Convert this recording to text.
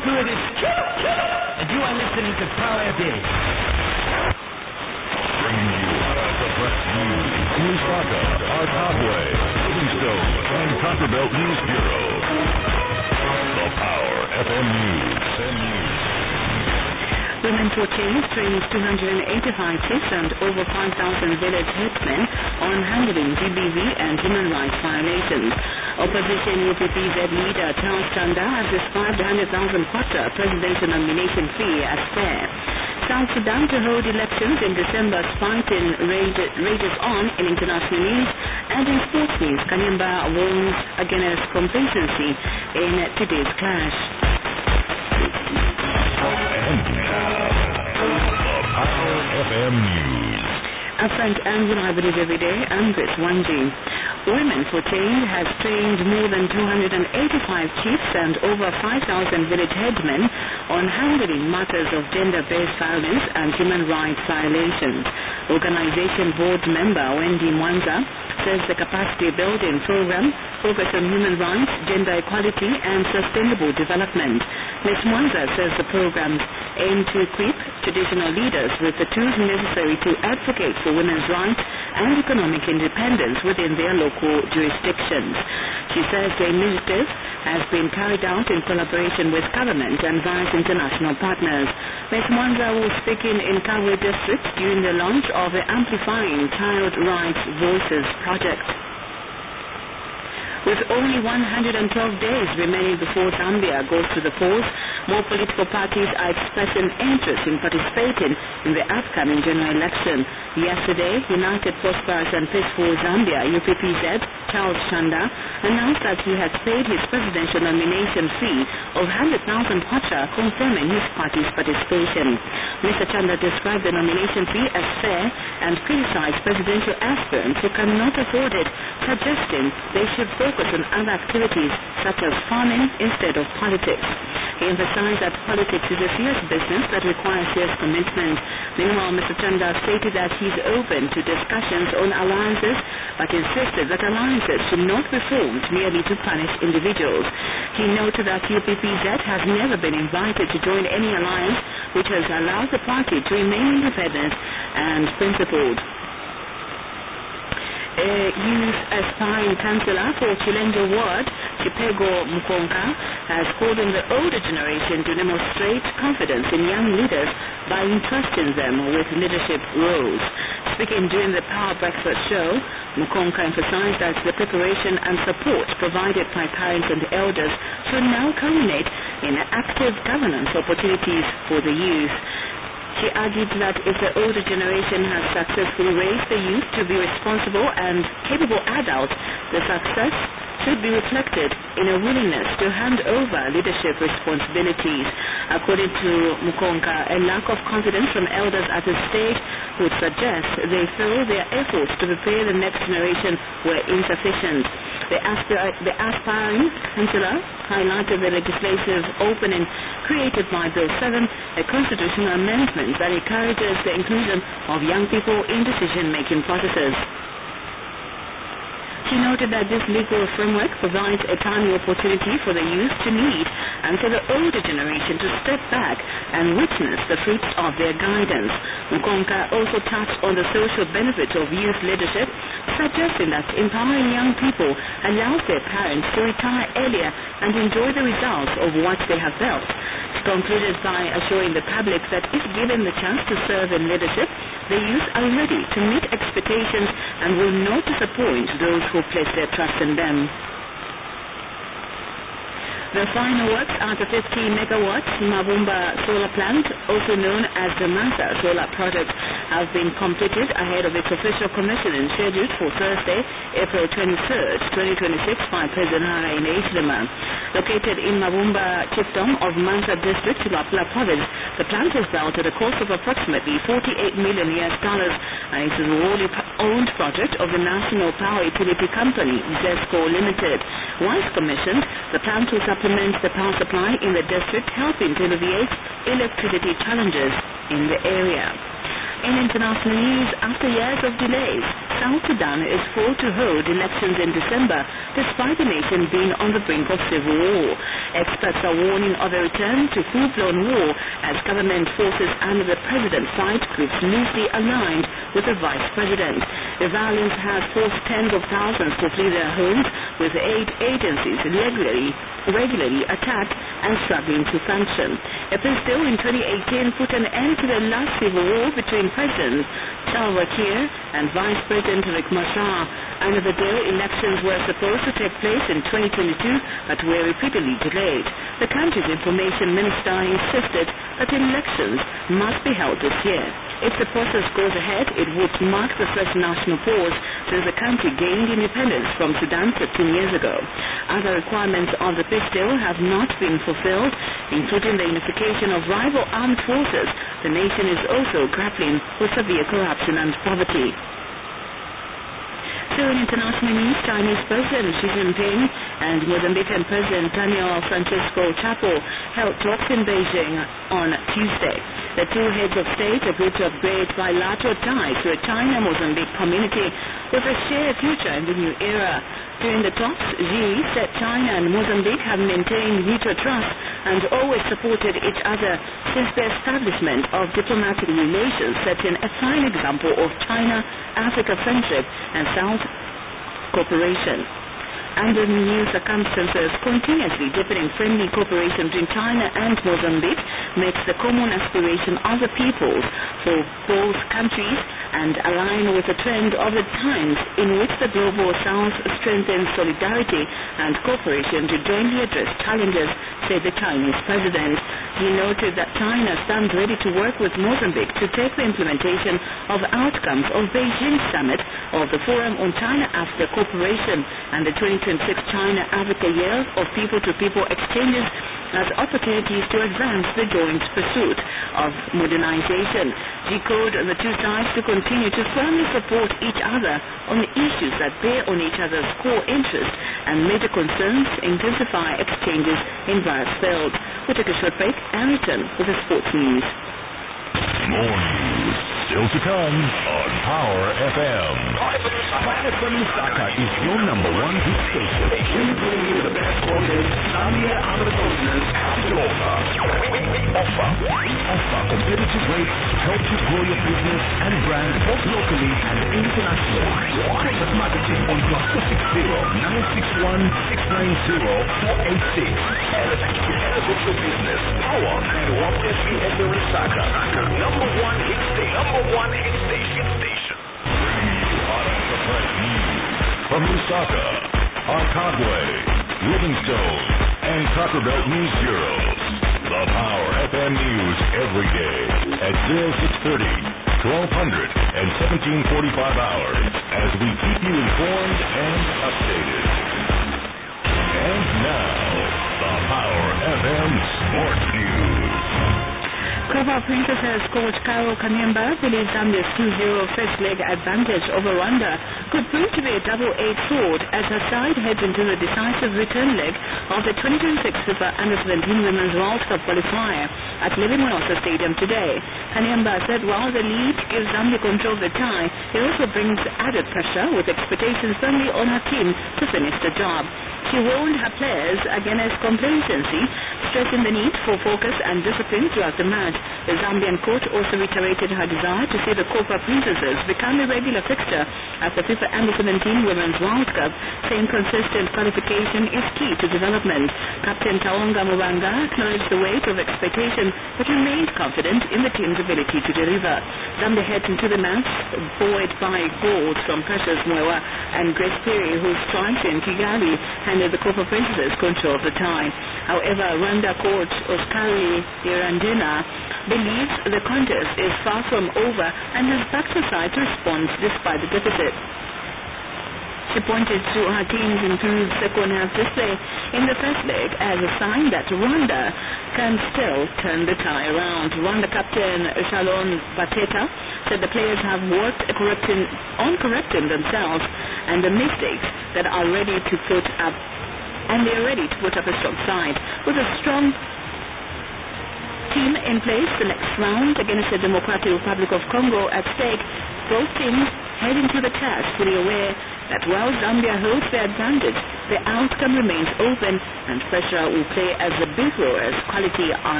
good is and you are listening to Power Day. Bringing you the best news in Lusaka, our Top-Way, Livingstone, and Copperbelt News Bureau. The Power FM News. Women for Change trains 285 chiefs and over 5,000 village headsmen on handling GBV and human rights violations. Opposition UPPZ leader Charles Chanda has described 100,000 Quattro presidential nomination fee as fair. South Sudan to hold elections in December. Fighting rages on in international news, and in sports news, Kanyamba warns against complacency in today's clash. And now, the Power FM News. Upfront and reliable every day, I'm Chris Wanji. Women for Change has trained more than 285 chiefs and over 5,000 village headmen on handling matters of gender-based violence and human rights violations. Organization board member Wendy Mwanza says the capacity building program focuses on human rights, gender equality and sustainable development. Ms. Mwanza says the programs aim to equip traditional leaders with the tools necessary to advocate for women's rights and economic independence within their local jurisdictions. She says the initiative has been carried out in collaboration with government and various international partners. Ms. Mwanza was speaking in Kabwe district during the launch of the Amplifying Child Rights Voices project. With only 112 days remaining before Zambia goes to the polls, more political parties are expressing interest in participating in the upcoming general election. Yesterday, United Prosperous and Peaceful Zambia, UPPZ, Charles Chanda, announced that he had paid his presidential nomination fee of 100,000 Kwacha, confirming his party's participation. Mr. Chanda described the nomination fee as fair and criticized presidential aspirants who cannot afford it, suggesting they should focus on other activities such as farming instead of politics. He emphasized that politics is a serious business that requires serious commitment. Meanwhile, Mr. Chanda stated that he is open to discussions on alliances, but insisted that alliances should not be formed merely to punish individuals. He noted that UPPZ has never been invited to join any alliance, which has allowed the party to remain independent and principled. Youth aspiring councillor for Chilenjo Ward, Chipego Mukonka, has called on the older generation to demonstrate confidence in young leaders by entrusting them with leadership roles. Speaking during the Power Breakfast show, Mukonka emphasized that the preparation and support provided by parents and elders should now culminate in active governance opportunities for the youth. She argued that if the older generation has successfully raised the youth to be responsible and capable adults, the success should be reflected in a willingness to hand over leadership responsibilities. According to Mukonka, a lack of confidence from elders at this stage would suggest they feel their efforts to prepare the next generation were insufficient. The aspiring councillor highlighted the legislative opening created by Bill 7, a constitutional amendment that encourages the inclusion of young people in decision-making processes. She noted that this legal framework provides a timely opportunity for the youth to lead and for the older generation to step back and witness the fruits of their guidance. Mukonka also touched on the social benefits of youth leadership, suggesting that empowering young people allows their parents to retire earlier and enjoy the results of what they have built. She concluded by assuring the public that if given the chance to serve in leadership, the youth are ready to meet expectations and will not disappoint those who place their trust in them. The final works at the 50 megawatts Mabumba solar plant, also known as the Mansa solar project, have been completed ahead of its official commissioning scheduled for Thursday, April 23rd, 2026 by President Hara in Echelema. Located in Mabumba chiefdom of Mansa district, Lapula province, the plant was built at a cost of approximately $48 million and it is a wholly owned project of the National Power Utility Company, ZESCO Limited. Once commissioned, the plant will supplement the power supply in the district, helping to alleviate electricity challenges in the area. In international news, after years of delays, South Sudan is full to hold elections in December, despite the nation being on the brink of civil war. Experts are warning of a return to full-blown war as government forces under the president fight groups loosely aligned with the vice president. The violence has forced tens of thousands to flee their homes, with aid agencies regularly attacked and struggling to function. A peace deal in 2018 put an end to the last civil war between President Salva Kiir and Vice President Riek Machar. Under the deal, elections were supposed to take place in 2022 but were repeatedly delayed. The country's information minister insisted that elections must be held this year. If the process goes ahead, it would mark the first national pause since the country gained independence from Sudan 15 years ago. Other requirements of the peace deal have not been fulfilled, including the unification of rival armed forces. The nation is also grappling with severe corruption and poverty. So in international news, Chinese President Xi Jinping and Mozambican President Daniel Francisco Chapo held talks in Beijing on Tuesday. The two heads of state agreed to upgrade bilateral ties to a China-Mozambique community with a shared future in the new era. During the talks, Xi said China and Mozambique have maintained mutual trust and always supported each other since the establishment of diplomatic relations, setting a fine example of China-Africa friendship and South cooperation. Under new circumstances, continuously deepening friendly cooperation between China and Mozambique makes the common aspiration of the peoples for both countries and align with the trend of the times in which the global South strengthens solidarity and cooperation to jointly address challenges, said the Chinese president. He noted that China stands ready to work with Mozambique to take the implementation of outcomes of Beijing Summit of the Forum on China-Africa Cooperation and the 2026 China-Africa Year of People-to-People Exchanges as opportunities to advance the joint pursuit of modernization. He called on the two sides to continue to firmly support each other on the issues that bear on each other's core interests and major concerns, intensify exchanges in various fields. We'll take a short break and return with the sports news. More news still to come on Power FM. Power FM Lusaka is your number one hit station. We bring you the best content, Zambia and the continent, and over. We offer competitive rates to help you grow your business and brand both locally and internationally. Contact marketing on +260-961-690-486. Elevate your business. Power 91 FM Lusaka. Number one hit station. Bringing you hot off the press news from Lusaka, Arkabwe, Livingstone, and Copperbelt News Bureaus. The Power FM News every day at 0630, 1200, and 1745 hours as we keep you informed and updated. And now, the Power FM Sports News. Cobra Princesses coach Carol Kanyemba believes Zambia's 2-0 first leg advantage over Rwanda could prove to be a double-edged sword as her side heads into the decisive return leg of the 2026 FIFA Under-17 Women's World Cup qualifier at Levi-Manosa Stadium today. Kanyemba said while the lead gives Zambia control of the tie, it also brings added pressure with expectations firmly on her team to finish the job. She warned her players against complacency, stressing the need for focus and discipline throughout the match. The Zambian coach also reiterated her desire to see the Cobra Princesses become a regular fixture at the FIFA Under-17 Women's World Cup, saying consistent qualification is key to development. Captain Taonga Mubanga acknowledged the weight of expectation but remained confident in the team's ability to deliver. Zambia heads into the match buoyed by goals from Precious Mwewa and Grace Perry, whose strikes in Kigali handed the Cobra Princesses control of the tie. However, Rwanda coach Oscar Irandena believes the contest is far from over and has backed her side to respond despite the deficit. She pointed to her team's improved second-half display in the first leg as a sign that Rwanda can still turn the tie around. Rwanda captain Shalom Bateta said the players have worked on correcting themselves and the mistakes that are ready to put up, and they are ready to put up a strong side with a strong team in place the next round against the Democratic Republic of Congo at stake. Both teams head into the clash fully aware that while Zambia holds the advantage, the outcome remains open and pressure will play as a big role as quality